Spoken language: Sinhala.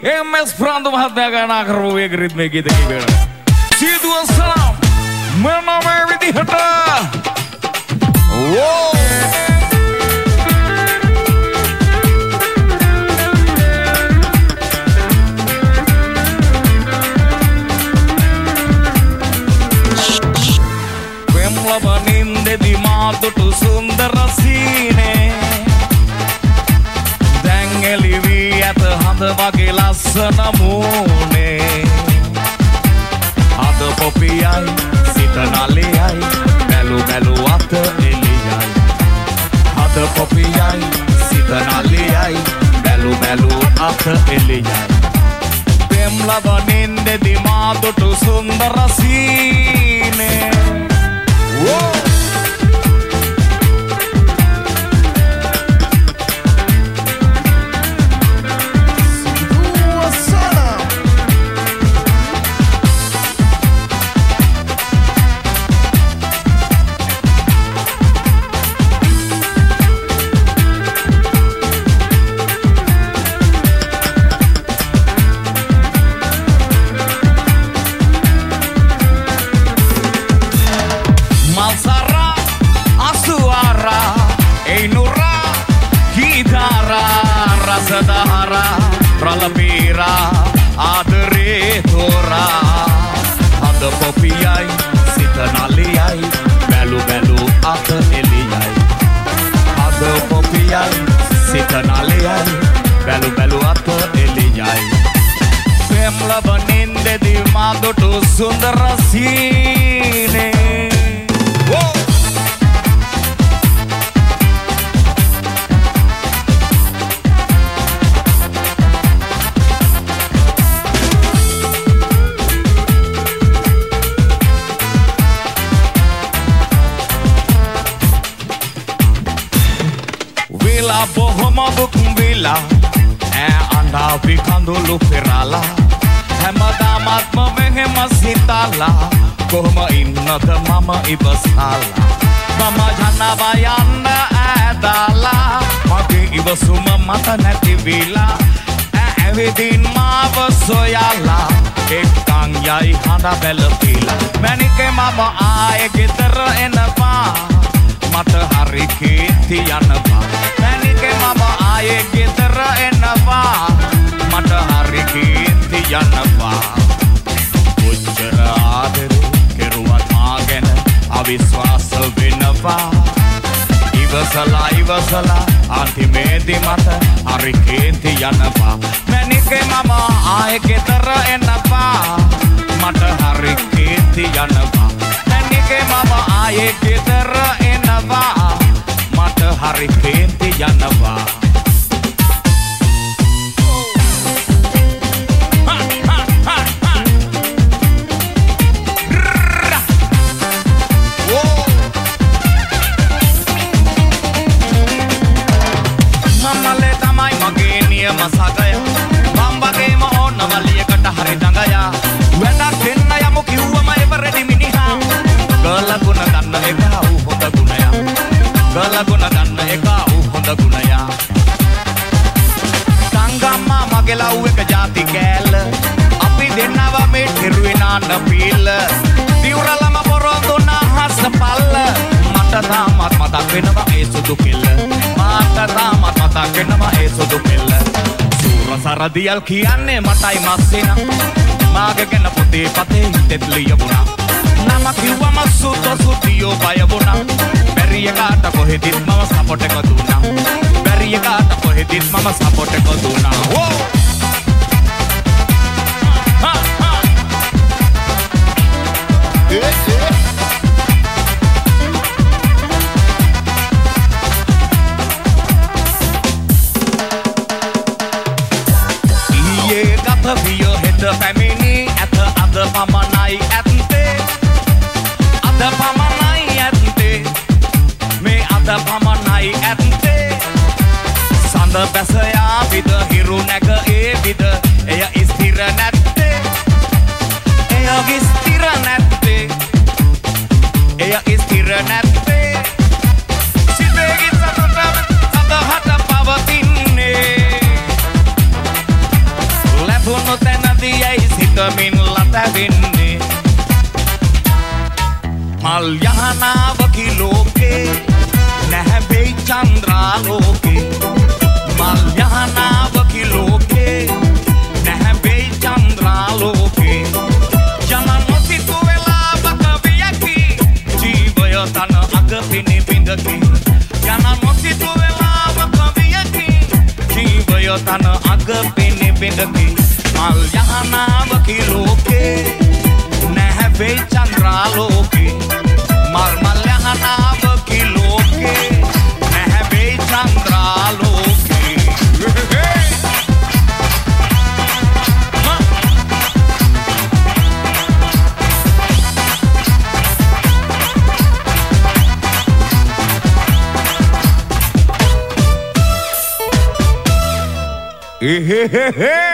MS Pranto මහත්මයා ගායනා කරපු එක රිද්මේ ගීත කිව්වට සියදුව සලාම් මම මේ විදිහට ඕ Labaninde maatutu sundara siine දැන් එළිවි ඇත හඳ වගේ ලස්සන මූනේ අද පොපියයි සිත නලියයි බැලු බැලු අත එළියයි අද පොපියයි සිත නලියයි බැලු බැලු අත එළියයි පෙම් ලබනිinde මාතුතු සුන්දර සීනේ Whoa! Sadahara pralapira adere thora ada popiyai sita naliyai belu belu ata eliyai ada popiyai sita naliyai belu belu ata eliyai pem labaninde di madutu sundara sine Bohoma bukun vila anda vikandulu firala හැමදාමත්ම මෙහෙම සිතලා කොහොම ඉන්නද මම ඉවසලා මම යනවා යන්න ඈදලා මගේ ඉවසුම මත නැති විලා ඇවිදින් මාව සොයලා එක්කන් යයි හඳ බැලපිලා මැනිකේ මම ආයේ ගෙදර එනවා මට හරි කීර්ති යනවා මැනිකේ මම ආයේ ගෙදර එනවා මට හරි කීර්ති යනවා කොච්චර ආදරේ කෙරුවත් මා ගැන අවිශ්වාස වෙනවා ඉවසලා අන්තිමේදී මට හරි කීර්ති යනවා මැනිකේ මම ආයේ ගෙදර එනවා මට හරි කීර්ති යනවා මැනිකේ මම ආයේ ගෙදර එනවා මට හරි කීර්ති යනවා මසකය බම්බගේම ඕන වලියකට හරි දඟයා වැඩක් දෙන්න යමු කිව්වම එවරෙදි මිනිහා ගලගුණ දන්න එකා ඌ හොඳ ගුණයා ගලගුණ දන්න එකා ඌ හොඳ ගුණයා සංගම්මා මගේ ලව් එක ಜಾති කෑල්ල අපි දෙන්නව මේ හිරුවේ නාන පීල්ල දිවුරලම පොරොන්දු නහස පල්ල මට තාමත් මතක් වෙනවා ඒ සුදු කෙල්ල මට තාමත් මතක් වෙනවා ඒ සුදු කෙල්ල සරදියල් කියන්නේ මටයි මස්සෙනා මාගේ ගැන පොතේ පතේ හිතෙත් ලියවුණා නම කිව්වම සුතියෝ බය වුණා බැරි එකාට කොහෙදිත් මම සපෝට් එක දුන්නා බැරි එකාට කොහෙදිත් මම සපෝට් එක දුන්නා ඕ Vio hit the family at the other pamanai at the other pamanai at the me other pamanai at the Sanda Besaya with the hero naga e with the eya istira natte eya istira natte eya istira natte sibegi satata hata pavatinne වැසුණු තැනදීයි සිතමින් ලතවෙන්නේ මල් යහනාවකි ලෝකේ නැහැ වෙයි චන්ද්‍රාලෝකේ මල් යහනාවකි ලෝකේ නැහැ වෙයි චන්ද්‍රාලෝකේ ජනනොසිතු වෙලාවක වියකි ජීවය තන අග පිණි බිඳකි ජනනොසිතු වෙලාවක වියකි ජීවය තන අග පිණි බිඳකි මල් යහනාවකි ලෝකේ නැහැ වෙයි චන්ද්‍රාලෝකේ මල් මල් යහනාවකි ලෝකේ නැහැ වෙයි චන්ද්‍රාලෝකේ Hey, hey, hey, hey.